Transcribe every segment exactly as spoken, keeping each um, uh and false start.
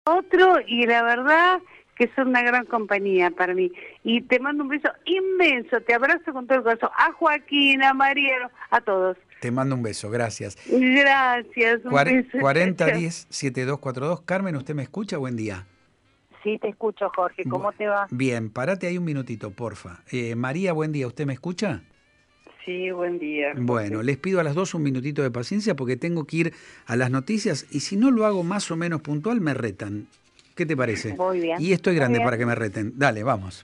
otro y la verdad que son una gran compañía para mí. Y te mando un beso inmenso, te abrazo con todo el corazón. A Joaquín, a Mariano, a todos. Te mando un beso, gracias. Gracias, un Cuar- beso. cuarenta diez setenta y dos cuarenta y dos. Carmen, ¿usted me escucha? Buen día. Sí, te escucho, Jorge. ¿Cómo Bu- te va? Bien, parate ahí un minutito, porfa. Eh, María, buen día. ¿Usted me escucha? Sí, buen día, Bueno, Jorge. les pido a las dos un minutito de paciencia porque tengo que ir a las noticias y si no lo hago más o menos puntual me retan. ¿Qué te parece? Muy bien. Y estoy Muy grande bien. para que me reten. Dale, vamos.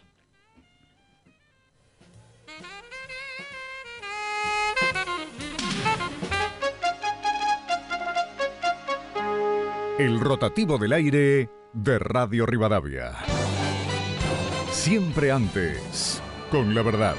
El rotativo del aire de Radio Rivadavia. Siempre antes, con la verdad.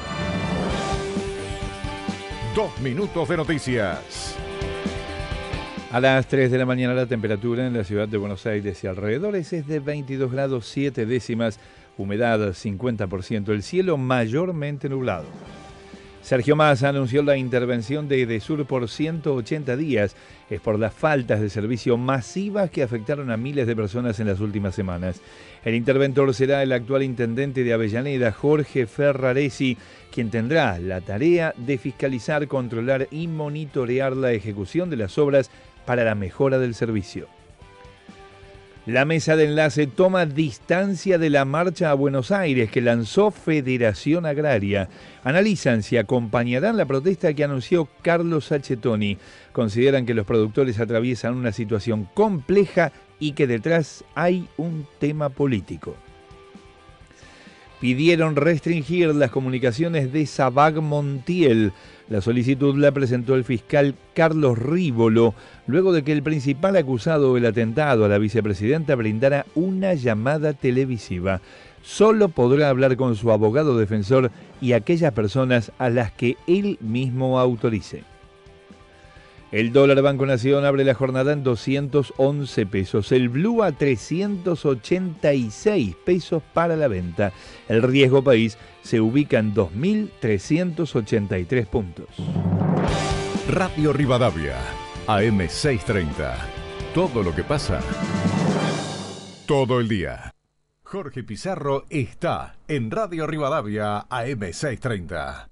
Dos minutos de noticias. A las tres de la mañana la temperatura en la ciudad de Buenos Aires y alrededores es de veintidós grados siete décimas, humedad cincuenta por ciento, el cielo mayormente nublado. Sergio Massa anunció la intervención de Edesur por ciento ochenta días. Es por las faltas de servicio masivas que afectaron a miles de personas en las últimas semanas. El interventor será el actual intendente de Avellaneda, Jorge Ferraresi, quien tendrá la tarea de fiscalizar, controlar y monitorear la ejecución de las obras para la mejora del servicio. La mesa de enlace toma distancia de la marcha a Buenos Aires que lanzó Federación Agraria. Analizan si acompañarán la protesta que anunció Carlos Sacchettoni. Consideran que los productores atraviesan una situación compleja y que detrás hay un tema político. Pidieron restringir las comunicaciones de Sabag Montiel. La solicitud la presentó el fiscal Carlos Rívolo, luego de que el principal acusado del atentado a la vicepresidenta brindara una llamada televisiva. Solo podrá hablar con su abogado defensor y aquellas personas a las que él mismo autorice. El dólar Banco Nación abre la jornada en doscientos once pesos, el blue a trescientos ochenta y seis pesos para la venta. El riesgo país se ubica en dos mil trescientos ochenta y tres puntos. Radio Rivadavia, A M seiscientos treinta. Todo lo que pasa, todo el día. Jorge Pizarro está en Radio Rivadavia, A M seiscientos treinta.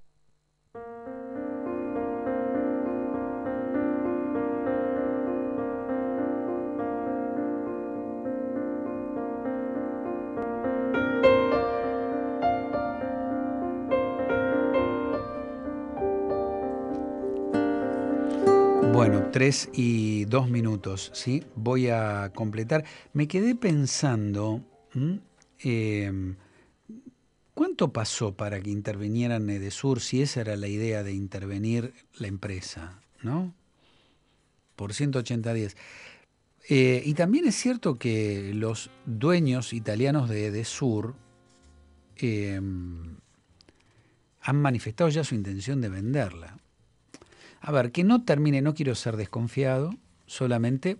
Bueno, tres y dos minutos, ¿sí? Voy a completar. Me quedé pensando, eh, ¿cuánto pasó para que intervinieran Edesur si esa era la idea de intervenir la empresa, ¿no? Por ciento ochenta días. Eh, y también es cierto que los dueños italianos de Edesur eh, han manifestado ya su intención de venderla. A ver, que no termine, no quiero ser desconfiado, solamente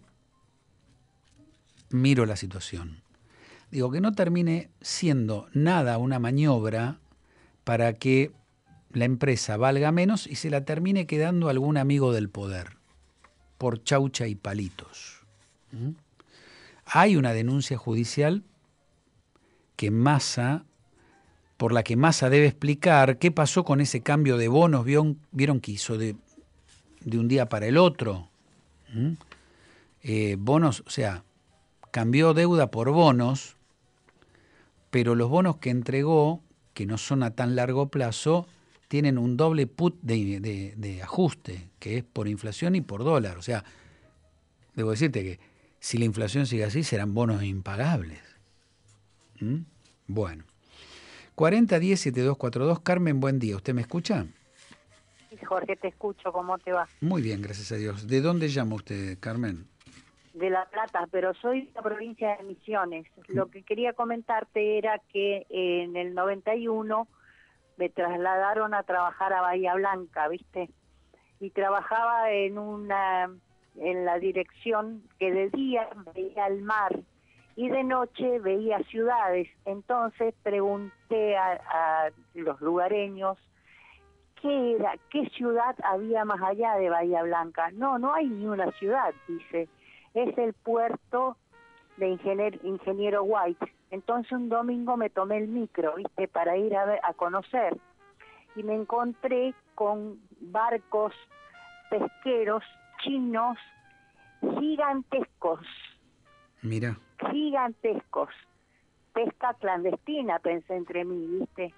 miro la situación. Digo, que no termine siendo nada una maniobra para que la empresa valga menos y se la termine quedando algún amigo del poder, por chaucha y palitos. ¿Mm? Hay una denuncia judicial que Massa, por la que Massa debe explicar qué pasó con ese cambio de bonos, vieron, vieron que hizo de... de un día para el otro. ¿Mm? Eh, bonos, o sea, cambió deuda por bonos, pero los bonos que entregó, que no son a tan largo plazo, tienen un doble put de, de, de ajuste, que es por inflación y por dólar. O sea, debo decirte que si la inflación sigue así, serán bonos impagables. ¿Mm? Bueno. cuarenta diez setenta y dos cuarenta y dos. Carmen, buen día. ¿Usted me escucha? Jorge, te escucho. ¿Cómo te va? Muy bien, gracias a Dios. ¿De dónde llama usted, Carmen? De La Plata, pero soy de la provincia de Misiones. Lo que quería comentarte era que en el noventa y uno me trasladaron a trabajar a Bahía Blanca, ¿viste? Y trabajaba en una en la dirección que de día veía el mar y de noche veía ciudades. Entonces pregunté a, a los lugareños qué era, qué ciudad había más allá de Bahía Blanca. No, no hay ni una ciudad, dice. Es el puerto de ingenier, ingeniero White. Entonces un domingo me tomé el micro, ¿viste? Para ir a, ver, a conocer. Y me encontré con barcos pesqueros chinos gigantescos. Mira. Gigantescos. Pesca clandestina, pensé entre mí, ¿viste?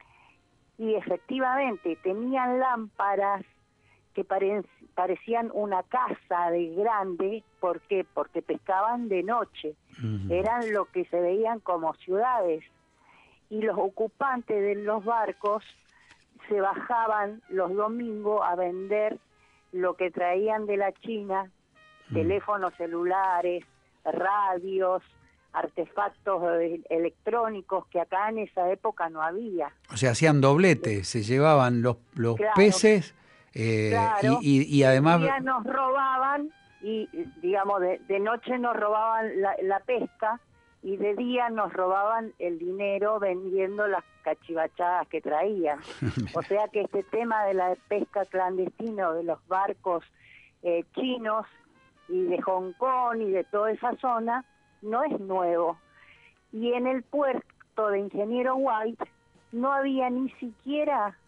Y efectivamente tenían lámparas que pare, parecían una casa de grande. ¿Por qué? Porque pescaban de noche. Uh-huh. Eran lo que se veían como ciudades. Y los ocupantes de los barcos se bajaban los domingos a vender lo que traían de la China, uh-huh. teléfonos celulares, radios, artefactos electrónicos que acá en esa época no había. O sea, hacían doblete, se llevaban los, los claro, peces eh, claro, y, y, y además... De día nos robaban y, digamos, de, de noche nos robaban la, la pesca y de día nos robaban el dinero vendiendo las cachivachadas que traían. O sea que este tema de la pesca clandestina, de los barcos eh, chinos y de Hong Kong y de toda esa zona, no es nuevo. Y en el puerto de Ingeniero White no había ni siquiera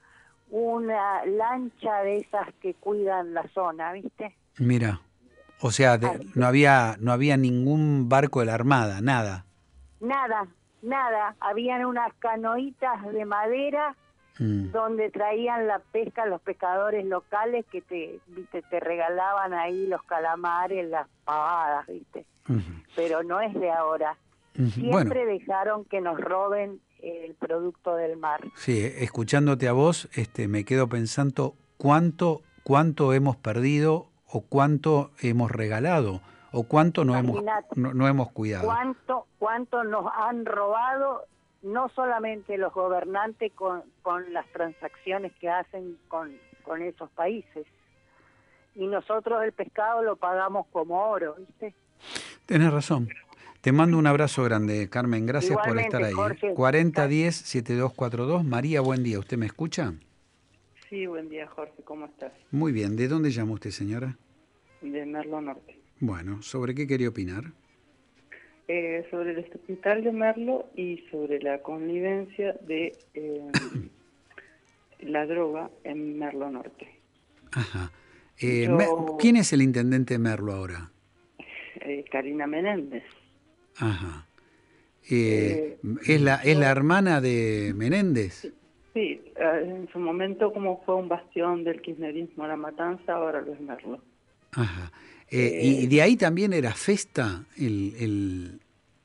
una lancha de esas que cuidan la zona, ¿viste? Mira, o sea, de, no había no había ningún barco de la Armada, nada. Nada, nada. Habían unas canoitas de madera mm. donde traían la pesca los pescadores locales que te, viste, te regalaban ahí los calamares, las pavadas, ¿viste? Uh-huh. Pero no es de ahora. Uh-huh. Siempre bueno. dejaron que nos roben el producto del mar. Sí, escuchándote a vos, este, me quedo pensando cuánto, cuánto hemos perdido o cuánto hemos regalado o cuánto no hemos, no, no hemos cuidado. Cuánto, cuánto nos han robado, no solamente los gobernantes con, con las transacciones que hacen con, con esos países. Y nosotros el pescado lo pagamos como oro, ¿viste? Tenés razón. Te mando un abrazo grande, Carmen. Gracias Igualmente, por estar ahí. Jorge, ¿eh? cuarenta diez setenta y dos cuarenta y dos. María, buen día. ¿Usted me escucha? Sí, buen día, Jorge. ¿Cómo estás? Muy bien. ¿De dónde llama usted, señora? De Merlo Norte. Bueno, ¿sobre qué quería opinar? Eh, sobre el hospital de Merlo y sobre la connivencia de eh, la droga en Merlo Norte. Ajá. Eh, Yo... me... ¿Quién es el intendente de Merlo ahora? Eh, Karina Menéndez. Ajá. Eh, eh, ¿es, la, ¿Es la hermana de Menéndez? Sí, sí, en su momento como fue un bastión del kirchnerismo La Matanza, ahora lo es Merlo. Ajá. Eh, eh, ¿Y de ahí también era Festa, el, el,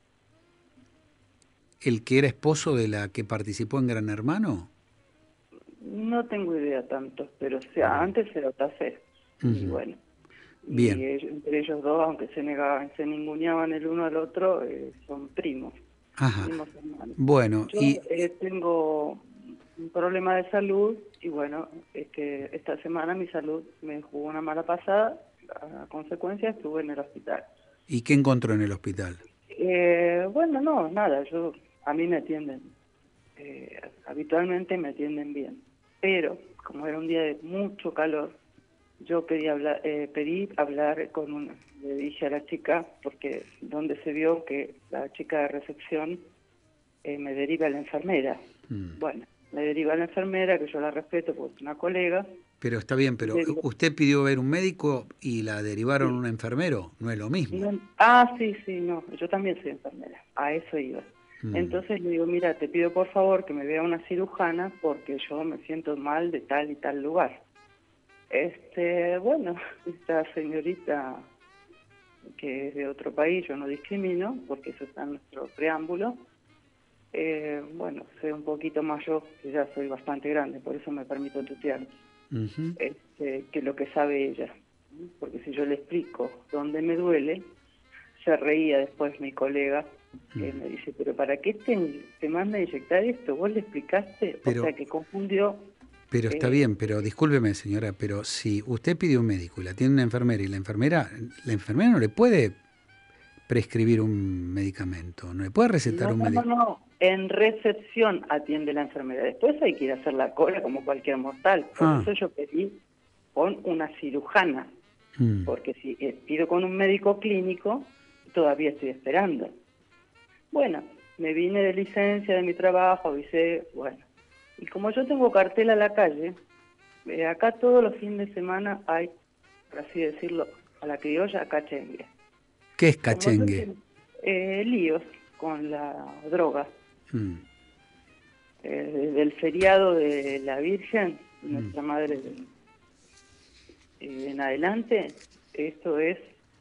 el que era esposo de la que participó en Gran Hermano? No tengo idea tanto, pero o sea, antes era Otacé. Uh-huh. Y bueno. Bien. Y ellos, entre ellos dos, aunque se negaban, se ninguneaban el uno al otro, eh, son primos. Ajá. Primos hermanos. Bueno, Yo y eh, tengo un problema de salud y bueno, este, esta semana mi salud me jugó una mala pasada, a consecuencia estuve en el hospital. ¿Y qué encontró en el hospital? Eh, bueno, no, nada, yo a mí me atienden, eh, habitualmente me atienden bien, pero como era un día de mucho calor, yo pedí hablar, eh, pedí hablar con una, le dije a la chica, porque donde se vio que la chica de recepción eh, me deriva a la enfermera. Mm. Bueno, me deriva a la enfermera, que yo la respeto porque es una colega. Pero está bien, pero digo, usted pidió ver un médico y la derivaron sí. a un enfermero, no es lo mismo. No, ah, sí, sí, no, yo también soy enfermera, a eso iba. Mm. Entonces le digo, mira, te pido por favor que me vea una cirujana porque yo me siento mal de tal y tal lugar. Este, bueno, esta señorita que es de otro país, yo no discrimino, porque eso está en nuestro preámbulo, eh, bueno, sé un poquito más yo, que ya soy bastante grande, por eso me permito tutear, uh-huh. este, que lo que sabe ella, porque si yo le explico dónde me duele, se reía después mi colega, que uh-huh. me dice, pero ¿para qué te, te manda a inyectar esto? ¿Vos le explicaste? Pero... O sea, que confundió... Pero está bien, pero discúlpeme, señora, pero si usted pide un médico y la tiene una enfermera y la enfermera, la enfermera no le puede prescribir un medicamento, no le puede recetar no, un no, medicamento. No, no, en recepción atiende la enfermera. Después hay que ir a hacer la cola como cualquier mortal. Por ah. eso yo pedí con una cirujana, mm. porque si eh, pido con un médico clínico, todavía estoy esperando. Bueno, me vine de licencia de mi trabajo, avisé, bueno. Y como yo tengo cartel a la calle, eh, acá todos los fines de semana hay, por así decirlo, a la criolla, cachengue. ¿Qué es cachengue? Como yo, eh, líos con la droga. Mm. Eh, desde el feriado de la Virgen, mm. nuestra Madre, eh, en adelante, esto es,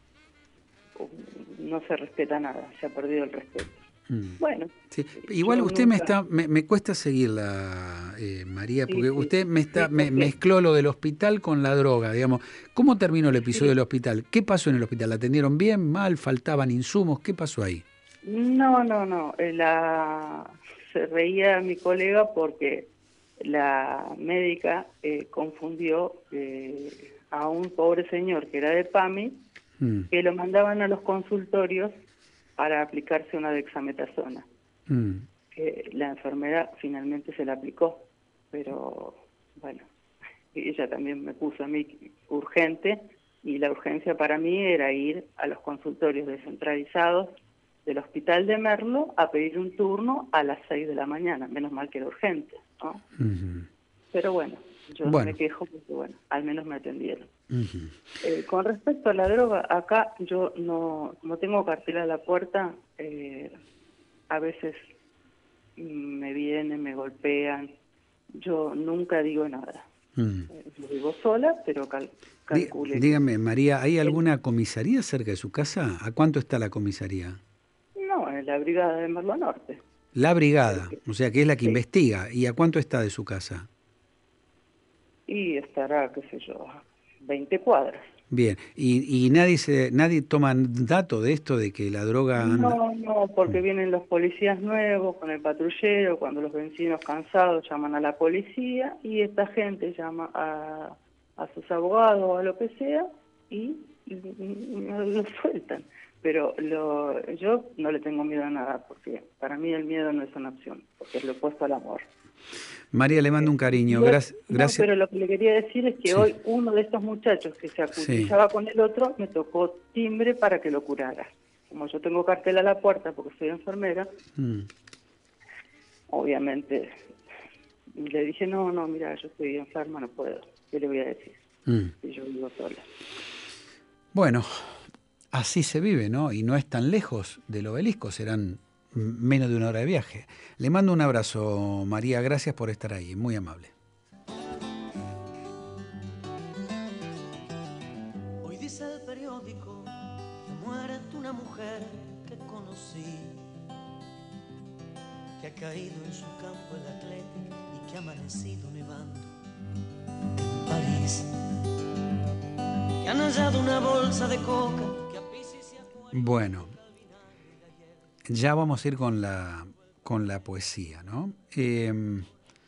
no se respeta nada, se ha perdido el respeto. Mm. Bueno, sí. Igual usted nunca... me está, me, me cuesta seguirla, eh, María, porque sí, sí, usted me está, sí, me, mezcló lo del hospital con la droga, digamos. ¿Cómo terminó el episodio sí. del hospital? ¿Qué pasó en el hospital? ¿La atendieron bien, mal, faltaban insumos? ¿Qué pasó ahí? No, no, no. La... Se reía mi colega porque la médica eh, confundió eh, a un pobre señor que era de P A M I, mm. que lo mandaban a los consultorios para aplicarse una dexametasona. Mm. Eh, la enfermera finalmente se la aplicó, pero bueno, ella también me puso a mí urgente, y la urgencia para mí era ir a los consultorios descentralizados del hospital de Merlo a pedir un turno a las seis de la mañana, menos mal que era urgente, ¿no? Uh-huh. Pero bueno, yo bueno. no me quejo porque bueno, al menos me atendieron. Uh-huh. Eh, con respecto a la droga, acá yo no, no tengo cartel a la puerta, eh, a veces me vienen, me golpean, yo nunca digo nada. Uh-huh. Eh, lo digo sola, pero cal, calcule. Dígame, María, ¿hay alguna comisaría cerca de su casa? ¿A cuánto está la comisaría? No, en la brigada de Merlo Norte. La brigada, o sea que es la que sí. investiga. ¿Y a cuánto está de su casa? Y estará, qué sé yo, veinte cuadras. Bien, ¿y, y nadie se nadie toma dato de esto, de que la droga anda? No, no, porque vienen los policías nuevos con el patrullero, cuando los vecinos cansados llaman a la policía, y esta gente llama a, a sus abogados o a lo que sea, y, y, y lo sueltan. Pero lo, yo no le tengo miedo a nada, porque para mí el miedo no es una opción, porque es lo opuesto al amor. María, le mando un cariño. Yo, gracias. No, pero lo que le quería decir es que sí. hoy uno de estos muchachos que se acusaba sí. con el otro me tocó timbre para que lo curara. Como yo tengo cartel a la puerta porque soy enfermera, mm. obviamente le dije, no, no, mira, yo estoy enferma, no puedo. ¿Qué le voy a decir? Mm. Y yo vivo sola. Bueno, así se vive, ¿no? Y no es tan lejos del obelisco, serán menos de una hora de viaje. Le mando un abrazo, María, gracias por estar ahí, muy amable. Hoy dice el periódico que muere una mujer que conocí, que ha caído en su campo el Atlético y que ha amanecido nevando en París, que han hallado una bolsa de coca. Bueno, ya vamos a ir con la, con la poesía, ¿no? Eh,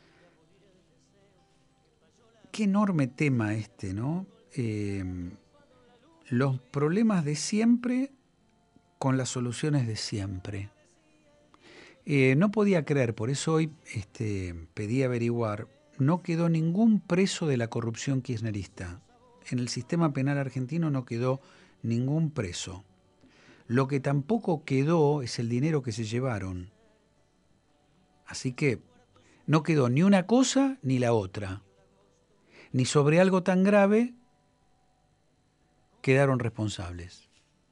qué enorme tema este, ¿no? Eh, los problemas de siempre con las soluciones de siempre. Eh, no podía creer, por eso hoy este, pedí averiguar, no quedó ningún preso de la corrupción kirchnerista. En el sistema penal argentino no quedó ningún preso. Lo que tampoco quedó es el dinero que se llevaron. Así que no quedó ni una cosa ni la otra. Ni sobre algo tan grave quedaron responsables.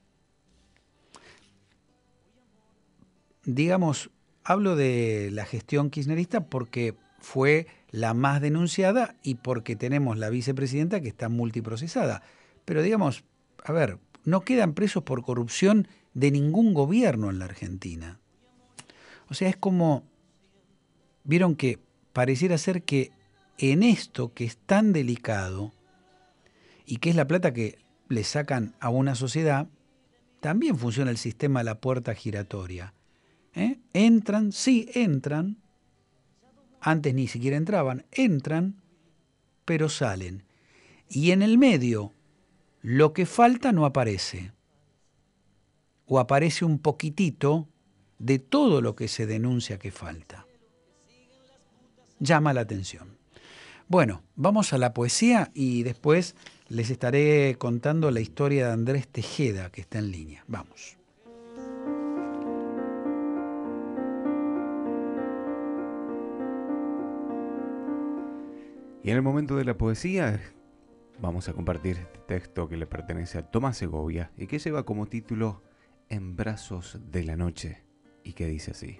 Digamos, hablo de la gestión kirchnerista porque fue la más denunciada y porque tenemos la vicepresidenta que está multiprocesada. Pero digamos, a ver, no quedan presos por corrupción de ningún gobierno en la Argentina. O sea, es como, vieron que pareciera ser que en esto que es tan delicado y que es la plata que le sacan a una sociedad, también funciona el sistema de la puerta giratoria. ¿Eh? Entran, sí entran, antes ni siquiera entraban, entran, pero salen. Y en el medio, lo que falta no aparece. O aparece un poquitito de todo lo que se denuncia que falta. Llama la atención. Bueno, vamos a la poesía y después les estaré contando la historia de Andrés Tejeda, que está en línea. Vamos. Y en el momento de la poesía vamos a compartir este texto que le pertenece a Tomás Segovia y que lleva como título En brazos de la noche, y que dice así.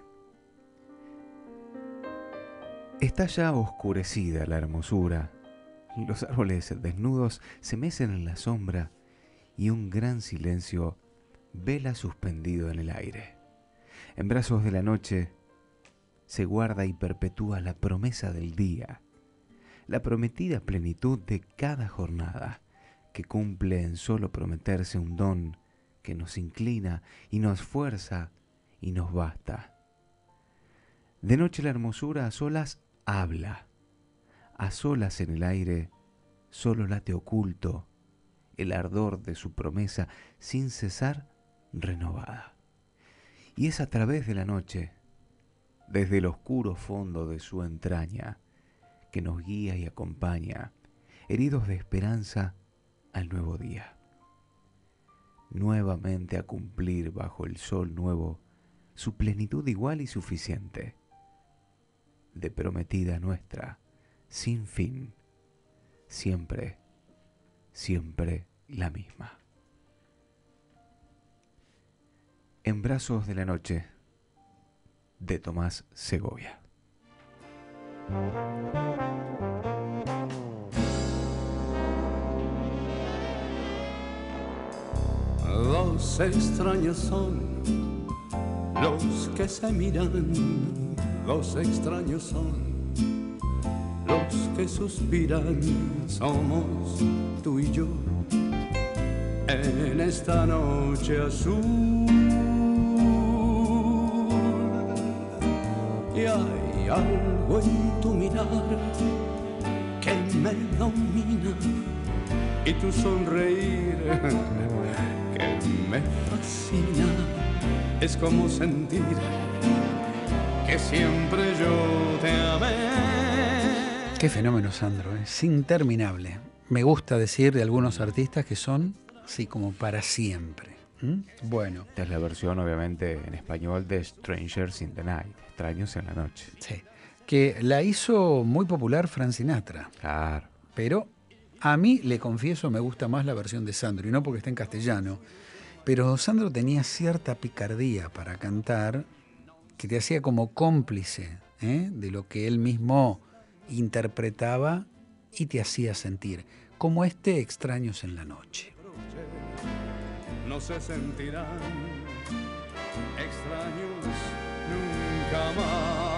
Está ya oscurecida la hermosura, los árboles desnudos se mecen en la sombra y un gran silencio vela suspendido en el aire. En brazos de la noche se guarda y perpetúa la promesa del día, la prometida plenitud de cada jornada, que cumple en solo prometerse un don que nos inclina y nos fuerza y nos basta. De noche la hermosura a solas habla, a solas en el aire solo late oculto el ardor de su promesa sin cesar renovada. Y es a través de la noche, desde el oscuro fondo de su entraña, que nos guía y acompaña, heridos de esperanza al nuevo día. Nuevamente a cumplir bajo el sol nuevo su plenitud igual y suficiente, de prometida nuestra, sin fin, siempre, siempre la misma. En brazos de la noche, de Tomás Segovia. Dos extraños son los que se miran, dos extraños son los que suspiran, somos tú y yo en esta noche azul. Y hay algo en tu mirar que me domina y tu sonreír que me fascina. Es como sentir que siempre yo te amé. Qué fenómeno, Sandro, ¿eh? Es interminable. Me gusta decir de algunos artistas que son así como para siempre. ¿Mm? Bueno. Esta es la versión, obviamente, en español de Strangers in the Night, Extraños en la Noche. Sí. Que la hizo muy popular Frank Sinatra. Claro. Pero a mí, le confieso, me gusta más la versión de Sandro, y no porque está en castellano. Pero Sandro tenía cierta picardía para cantar que te hacía como cómplice, ¿eh? de lo que él mismo interpretaba y te hacía sentir, como este Extraños en la Noche. No se sentirán extraños nunca más.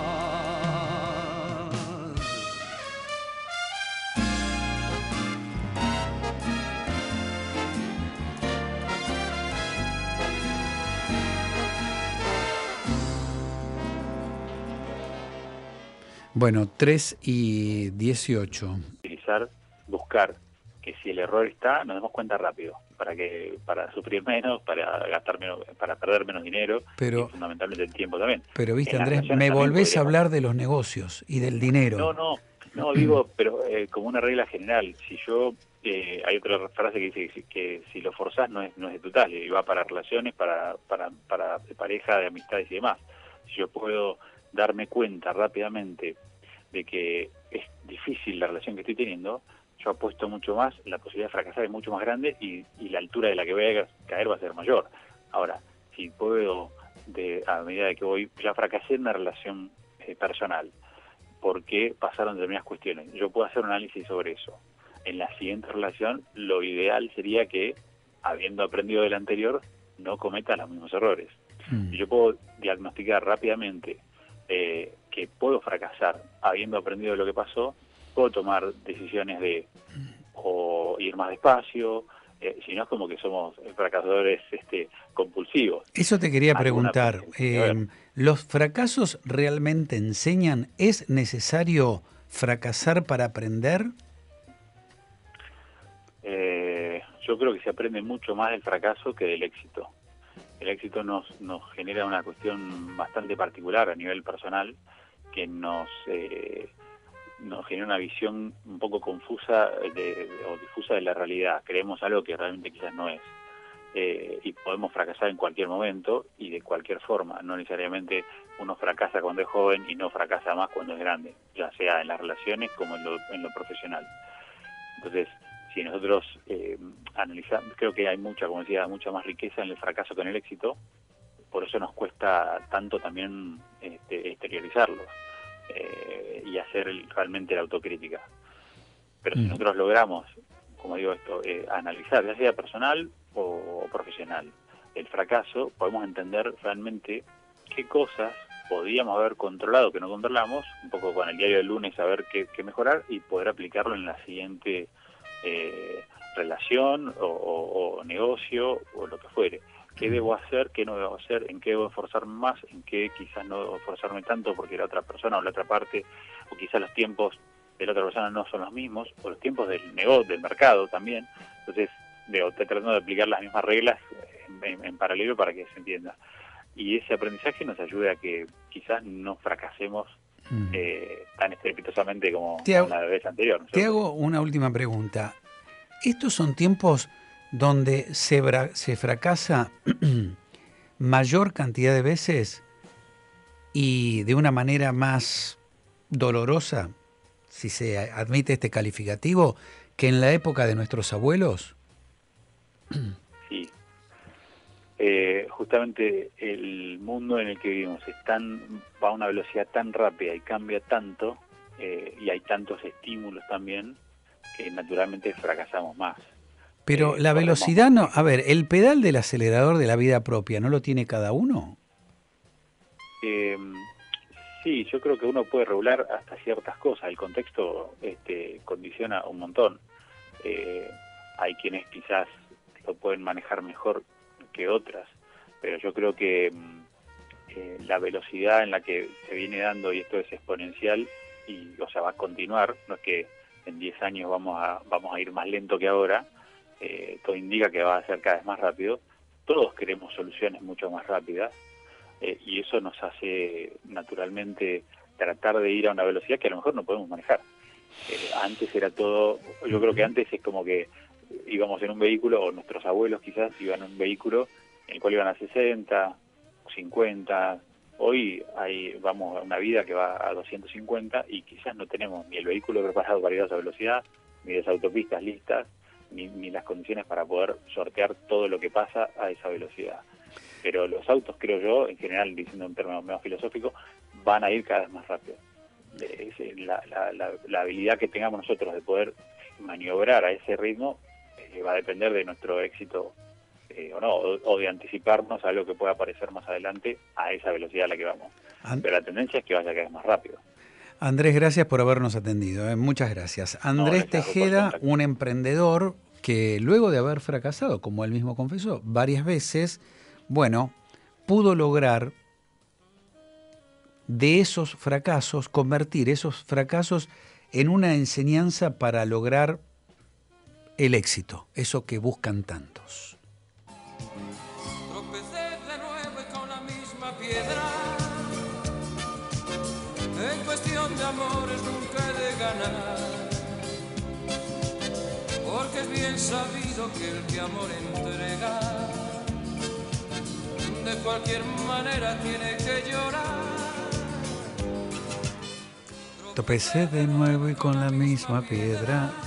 Bueno, tres y dieciocho. Utilizar, buscar que si el error está, nos demos cuenta rápido, para que para sufrir menos, para gastar menos, para perder menos dinero, pero, y fundamentalmente el tiempo también. Pero viste, Andrés, me volvés podríamos... a hablar de los negocios y del dinero. No, no, no digo, pero eh, como una regla general, si yo, eh, hay otra frase que dice que, que si lo forzás no es, no es de tu tal, y va para relaciones, para, para, para de pareja, de amistades y demás. Si yo puedo darme cuenta rápidamente de que es difícil la relación que estoy teniendo, yo apuesto mucho más, la posibilidad de fracasar es mucho más grande y, y la altura de la que voy a caer va a ser mayor. Ahora, si puedo, de, a medida de que voy, ya fracasé en una relación eh, personal, porque pasaron determinadas cuestiones, yo puedo hacer un análisis sobre eso. En la siguiente relación, lo ideal sería que, habiendo aprendido del anterior, no cometa los mismos errores. Mm. Yo puedo diagnosticar rápidamente eh, que puedo fracasar habiendo aprendido de lo que pasó, puedo tomar decisiones de o ir más despacio, eh, si no es como que somos fracasadores este, compulsivos. Eso te quería preguntar, eh, ¿los fracasos realmente enseñan? ¿Es necesario fracasar para aprender? Eh, yo creo que se aprende mucho más del fracaso que del éxito. El éxito nos, nos genera una cuestión bastante particular a nivel personal, que nos, eh, nos genera una visión un poco confusa de, de, o difusa de la realidad. Creemos algo que realmente quizás no es. eh, y podemos fracasar en cualquier momento y de cualquier forma. No necesariamente uno fracasa cuando es joven y no fracasa más cuando es grande, ya sea en las relaciones como en lo, en lo profesional. Entonces, si nosotros eh, analizamos, creo que hay mucha, como decía, mucha más riqueza en el fracaso que en el éxito, por eso nos cuesta tanto también este, exteriorizarlo eh, y hacer el, realmente la autocrítica. Pero mm. si nosotros logramos, como digo esto, eh, analizar, ya sea personal o, o profesional, el fracaso, podemos entender realmente qué cosas podíamos haber controlado que no controlamos, un poco con el diario del lunes, saber qué, qué mejorar y poder aplicarlo en la siguiente eh, relación o, o, o negocio o lo que fuere. ¿Qué debo hacer? ¿Qué no debo hacer? ¿En qué debo esforzarme más? ¿En qué quizás no debo esforzarme tanto porque la otra persona o la otra parte, o quizás los tiempos de la otra persona no son los mismos, o los tiempos del negocio, del mercado también? Entonces, veo, estoy tratando de aplicar las mismas reglas en, en, en paralelo para que se entienda. Y ese aprendizaje nos ayuda a que quizás no fracasemos mm. eh, tan estrepitosamente como, te hago, como la vez anterior, ¿no? Te hago una última pregunta. ¿Estos son tiempos donde se, se fracasa mayor cantidad de veces y de una manera más dolorosa, si se admite este calificativo, que en la época de nuestros abuelos? Sí. Eh, justamente el mundo en el que vivimos es tan, va a una velocidad tan rápida y cambia tanto, eh, y hay tantos estímulos también, que naturalmente fracasamos más. Pero eh, la velocidad no... A ver, ¿el pedal del acelerador de la vida propia no lo tiene cada uno? Eh, sí, yo creo que uno puede regular hasta ciertas cosas. El contexto este, condiciona un montón. Eh, hay quienes quizás lo pueden manejar mejor que otras, pero yo creo que eh, la velocidad en la que se viene dando, y esto es exponencial, y o sea, va a continuar, no es que en diez años vamos a, vamos a ir más lento que ahora, eh, todo indica que va a ser cada vez más rápido, todos queremos soluciones mucho más rápidas, eh, y eso nos hace naturalmente tratar de ir a una velocidad que a lo mejor no podemos manejar. Eh, antes era todo, yo creo que antes es como que íbamos en un vehículo, o nuestros abuelos quizás iban en un vehículo en el cual iban a sesenta, cincuenta, hoy hay, vamos a una vida que va a doscientos cincuenta y quizás no tenemos ni el vehículo preparado para ir a esa velocidad, ni las autopistas listas, ni, ni las condiciones para poder sortear todo lo que pasa a esa velocidad. Pero los autos, creo yo, en general, diciendo en términos menos filosóficos, van a ir cada vez más rápido. La, la, la, la habilidad que tengamos nosotros de poder maniobrar a ese ritmo eh, va a depender de nuestro éxito eh, o no, o, o de anticiparnos a algo que pueda aparecer más adelante a esa velocidad a la que vamos. And- Pero la tendencia es que vaya cada vez más rápido. Andrés, gracias por habernos atendido, ¿eh? Muchas gracias. Andrés no, Tejeda, un emprendedor que luego de haber fracasado, como él mismo confesó, varias veces, bueno, pudo lograr de esos fracasos, convertir esos fracasos en una enseñanza para lograr el éxito, eso que buscan tantos. Tropecé de nuevo y con la misma piedra. En cuestión de amores nunca he de ganar, porque es bien sabido que el que amor entrega, de cualquier manera tiene que llorar. Tropecé de nuevo y con la misma piedra.